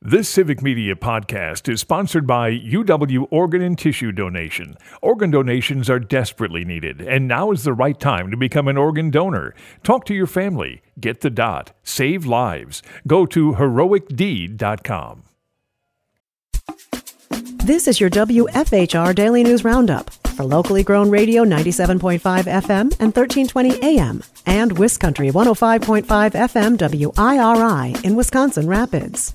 This Civic Media podcast is sponsored by UW Organ and Tissue Donation. Organ donations are desperately needed, and now is the right time to become an organ donor. Talk to your family. Get the dot. Save lives. Go to heroicdeed.com. This is your WFHR Daily News Roundup for locally grown radio 97.5 FM and 1320 AM and WisCountry 105.5 FM WIRI in Wisconsin Rapids.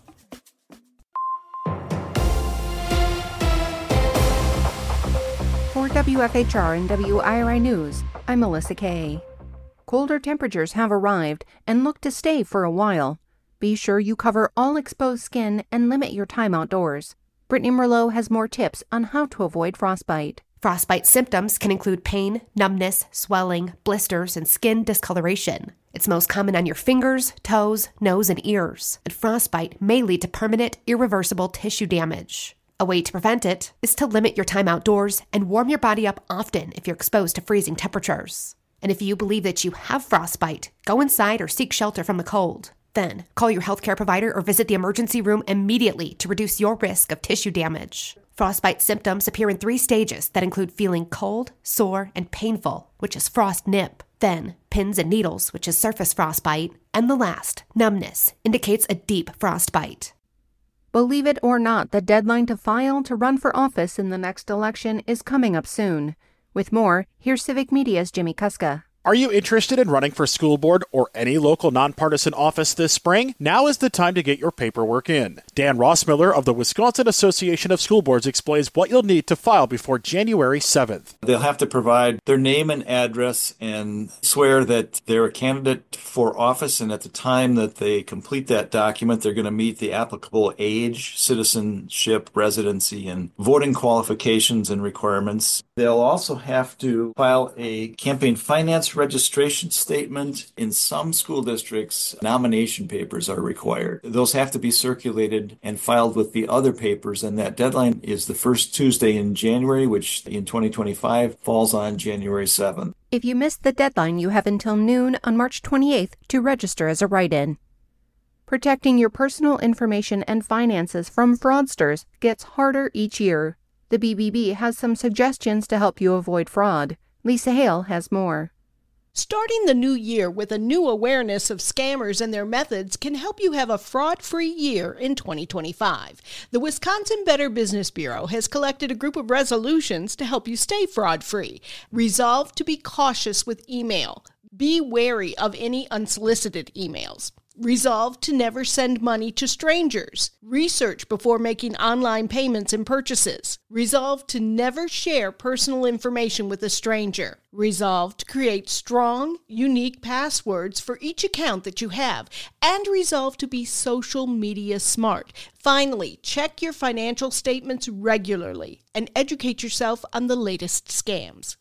For WFHR and WIRI News, I'm Melissa Kay. Colder temperatures have arrived and look to stay for a while. Be sure you cover all exposed skin and limit your time outdoors. Brittany Merlot has more tips on how to avoid frostbite. Frostbite symptoms can include pain, numbness, swelling, blisters, and skin discoloration. It's most common on your fingers, toes, nose, and ears. And frostbite may lead to permanent, irreversible tissue damage. A way to prevent it is to limit your time outdoors and warm your body up often if you're exposed to freezing temperatures. And if you believe that you have frostbite, go inside or seek shelter from the cold. Then, call your healthcare provider or visit the emergency room immediately to reduce your risk of tissue damage. Frostbite symptoms appear in 3 stages that include feeling cold, sore, and painful, which is frost nip. Then, pins and needles, which is surface frostbite. And the last, numbness, indicates a deep frostbite. Believe it or not, the deadline to file to run for office in the next election is coming up soon. With more, here's Civic Media's Jimmy Kuska. Are you interested in running for school board or any local nonpartisan office this spring? Now is the time to get your paperwork in. Dan Rossmiller of the Wisconsin Association of School Boards explains what you'll need to file before January 7th. They'll have to provide their name and address and swear that they're a candidate for office, and at the time that they complete that document, they're going to meet the applicable age, citizenship, residency, and voting qualifications and requirements. They'll also have to file a campaign finance registration statement. In some school districts, nomination papers are required. Those have to be circulated and filed with the other papers, and that deadline is the first Tuesday in January, which in 2025 falls on January 7th. If you missed the deadline, you have until noon on March 28th to register as a write-in. Protecting your personal information and finances from fraudsters gets harder each year. The BBB has some suggestions to help you avoid fraud. Lisa Hale has more. Starting the new year with a new awareness of scammers and their methods can help you have a fraud-free year in 2025. The Wisconsin Better Business Bureau has collected a group of resolutions to help you stay fraud-free. Resolve to be cautious with email. Be wary of any unsolicited emails. Resolve to never send money to strangers. Research before making online payments and purchases. Resolve to never share personal information with a stranger. Resolve to create strong, unique passwords for each account that you have. And resolve to be social media smart. Finally, check your financial statements regularly and educate yourself on the latest scams.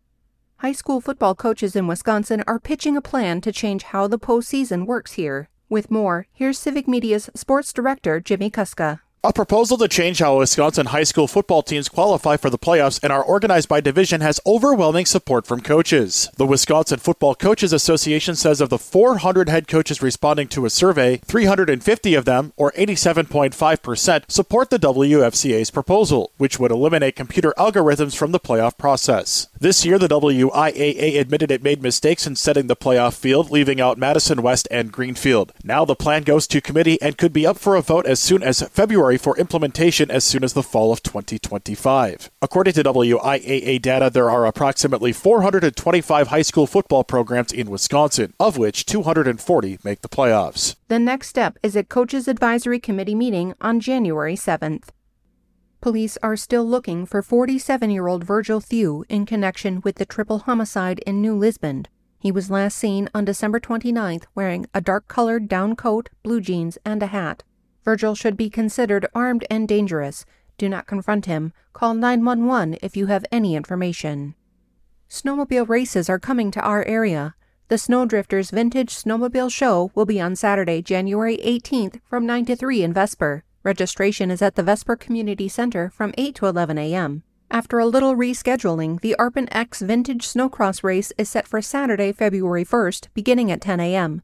High school football coaches in Wisconsin are pitching a plan to change how the postseason works here. With more, here's Civic Media's sports director, Jimmy Kuska. A proposal to change how Wisconsin high school football teams qualify for the playoffs and are organized by division has overwhelming support from coaches. The Wisconsin Football Coaches Association says of the 400 head coaches responding to a survey, 350 of them, or 87.5%, support the WFCA's proposal, which would eliminate computer algorithms from the playoff process. This year, the WIAA admitted it made mistakes in setting the playoff field, leaving out Madison West and Greenfield. Now the plan goes to committee and could be up for a vote as soon as February for implementation as soon as the fall of 2025. According to WIAA data, there are approximately 425 high school football programs in Wisconsin, of which 240 make the playoffs. The next step is a Coaches Advisory Committee meeting on January 7th. Police are still looking for 47-year-old Virgil Thew in connection with the triple homicide in New Lisbon. He was last seen on December 29th wearing a dark-colored down coat, blue jeans, and a hat. Virgil should be considered armed and dangerous. Do not confront him. Call 911 if you have any information. Snowmobile races are coming to our area. The Snowdrifters Vintage Snowmobile Show will be on Saturday, January 18th from 9 to 3 in Vesper. Registration is at the Vesper Community Center from 8 to 11 a.m. After a little rescheduling, the Arpent X Vintage Snowcross race is set for Saturday, February 1st, beginning at 10 a.m.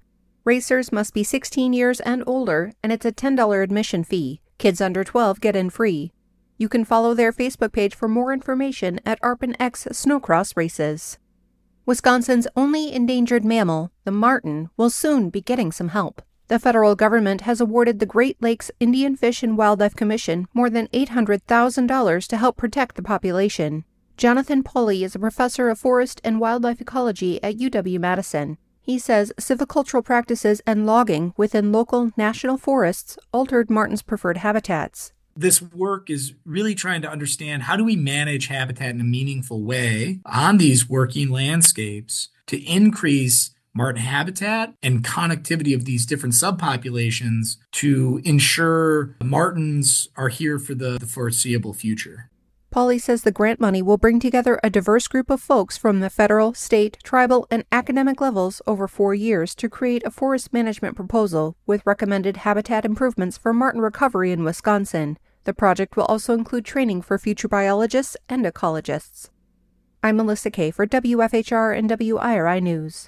Racers must be 16 years and older, and it's a $10 admission fee. Kids under 12 get in free. You can follow their Facebook page for more information at ArpinX Snowcross Races. Wisconsin's only endangered mammal, the marten, will soon be getting some help. The federal government has awarded the Great Lakes Indian Fish and Wildlife Commission more than $800,000 to help protect the population. Jonathan Pauly is a professor of forest and wildlife ecology at UW-Madison. He says silvicultural practices and logging within local national forests altered marten's preferred habitats. This work is really trying to understand how do we manage habitat in a meaningful way on these working landscapes to increase marten habitat and connectivity of these different subpopulations to ensure martens are here for the foreseeable future. Pauly says the grant money will bring together a diverse group of folks from the federal, state, tribal, and academic levels over 4 years to create a forest management proposal with recommended habitat improvements for marten recovery in Wisconsin. The project will also include training for future biologists and ecologists. I'm Melissa Kay for WFHR and WIRI News.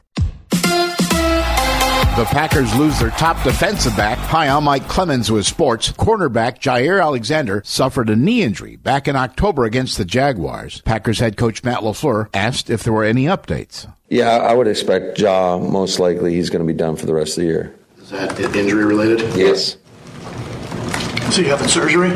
The Packers lose their top defensive back. Hi, I'm Mike Clemens with sports. Cornerback Jair Alexander suffered a knee injury back in October against the Jaguars. Packers head coach Matt LaFleur asked if there were any updates. Yeah, I would expect Ja, most likely he's going to be done for the rest of the year. Is that injury related? Yes. So you having surgery?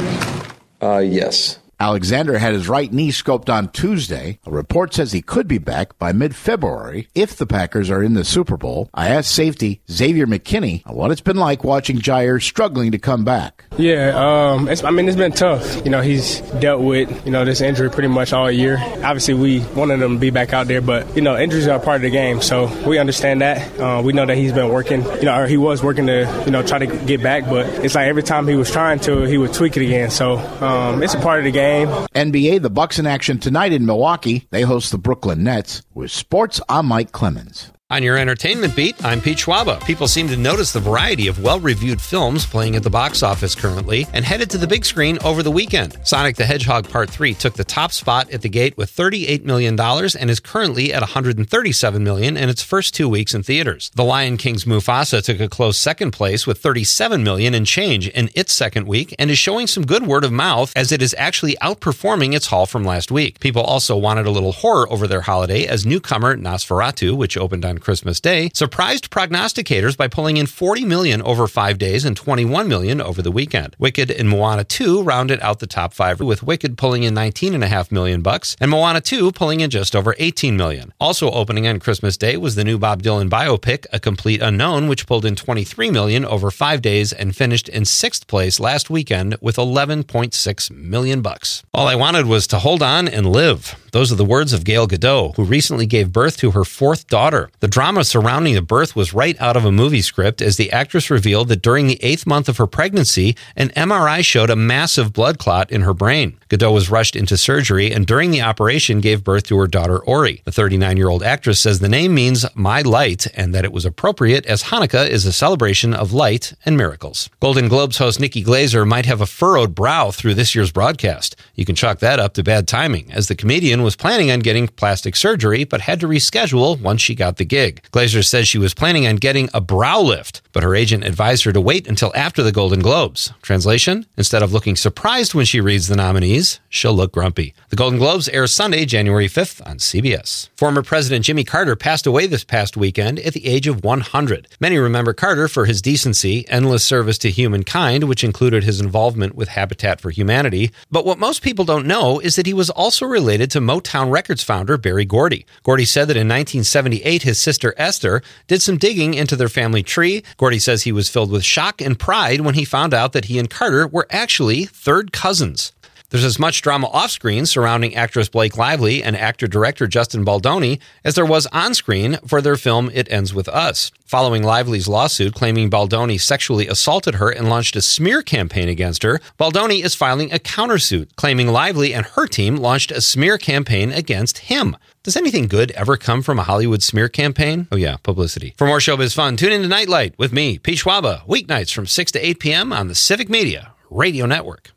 Yes. Alexander had his right knee scoped on Tuesday. A report says he could be back by mid-February if the Packers are in the Super Bowl. I asked safety Xavier McKinney what it's been like watching Jair struggling to come back. Yeah, it's been tough. He's dealt with, this injury pretty much all year. Obviously, we wanted him to be back out there, but, injuries are part of the game, so we understand that. We know that he's been working, or he was working to, try to get back, but it's like every time he was trying to, he would tweak it again. So it's a part of the game. NBA, the Bucks in action tonight in Milwaukee. They host the Brooklyn Nets. With sports, I'm Mike Clemens. On your entertainment beat, I'm Pete Schwaba. People seem to notice the variety of well-reviewed films playing at the box office currently and headed to the big screen over the weekend. Sonic the Hedgehog Part 3 took the top spot at the gate with $38 million and is currently at $137 million in its first 2 weeks in theaters. The Lion King's Mufasa took a close second place with $37 million and change in its second week and is showing some good word of mouth as it is actually outperforming its haul from last week. People also wanted a little horror over their holiday as newcomer Nosferatu, which opened on Christmas Day, surprised prognosticators by pulling in $40 million over 5 days and $21 million over the weekend. Wicked and Moana 2 rounded out the top 5, with Wicked pulling in $19.5 million and Moana 2 pulling in just over $18 million. Also opening on Christmas Day was the new Bob Dylan biopic, A Complete Unknown, which pulled in $23 million over 5 days and finished in 6th place last weekend with $11.6 million. All I wanted was to hold on and live. Those are the words of Gal Gadot, who recently gave birth to her 4th daughter. The drama surrounding the birth was right out of a movie script, as the actress revealed that during the 8th month of her pregnancy, an MRI showed a massive blood clot in her brain. Gadot was rushed into surgery and during the operation gave birth to her daughter Ori. The 39-year-old actress says the name means My Light and that it was appropriate as Hanukkah is a celebration of light and miracles. Golden Globes host Nikki Glaser might have a furrowed brow through this year's broadcast. You can chalk that up to bad timing, as the comedian was planning on getting plastic surgery but had to reschedule once she got the gig. Glaser says she was planning on getting a brow lift, but her agent advised her to wait until after the Golden Globes. Translation? Instead of looking surprised when she reads the nominees, she'll look grumpy. The Golden Globes air Sunday, January 5th on CBS. Former President Jimmy Carter passed away this past weekend at the age of 100. Many remember Carter for his decency, endless service to humankind, which included his involvement with Habitat for Humanity. But what most people don't know is that he was also related to Motown Records founder Berry Gordy. Gordy said that in 1978, his sister Esther did some digging into their family tree. Gordy says he was filled with shock and pride when he found out that he and Carter were actually third cousins. There's as much drama off-screen surrounding actress Blake Lively and actor-director Justin Baldoni as there was on-screen for their film It Ends With Us. Following Lively's lawsuit claiming Baldoni sexually assaulted her and launched a smear campaign against her, Baldoni is filing a countersuit claiming Lively and her team launched a smear campaign against him. Does anything good ever come from a Hollywood smear campaign? Oh yeah, publicity. For more showbiz fun, tune in to Nightlight with me, Pete Schwaba, weeknights from 6 to 8 p.m. on the Civic Media Radio Network.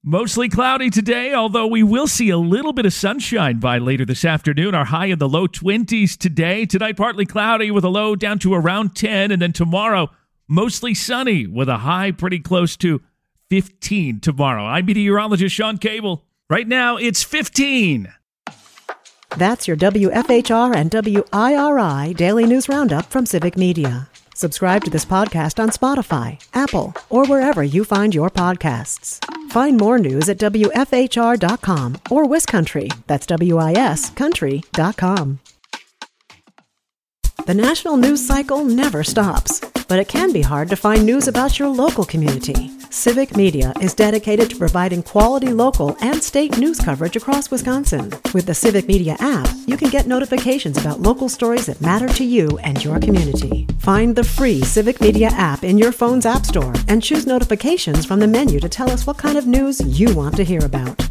Mostly cloudy today, although we will see a little bit of sunshine by later this afternoon. Our high in the low 20s today. Tonight, partly cloudy with a low down to around 10. And then tomorrow, mostly sunny with a high pretty close to 15 tomorrow. I'm meteorologist Sean Cable. Right now, it's 15. That's your WFHR and WIRI Daily News Roundup from Civic Media. Subscribe to this podcast on Spotify, Apple, or wherever you find your podcasts. Find more news at WFHR.com or WisCountry, that's WIS Country.com. The national news cycle never stops, but it can be hard to find news about your local community. Civic Media is dedicated to providing quality local and state news coverage across Wisconsin. With the Civic Media app, you can get notifications about local stories that matter to you and your community. Find the free Civic Media app in your phone's app store and choose notifications from the menu to tell us what kind of news you want to hear about.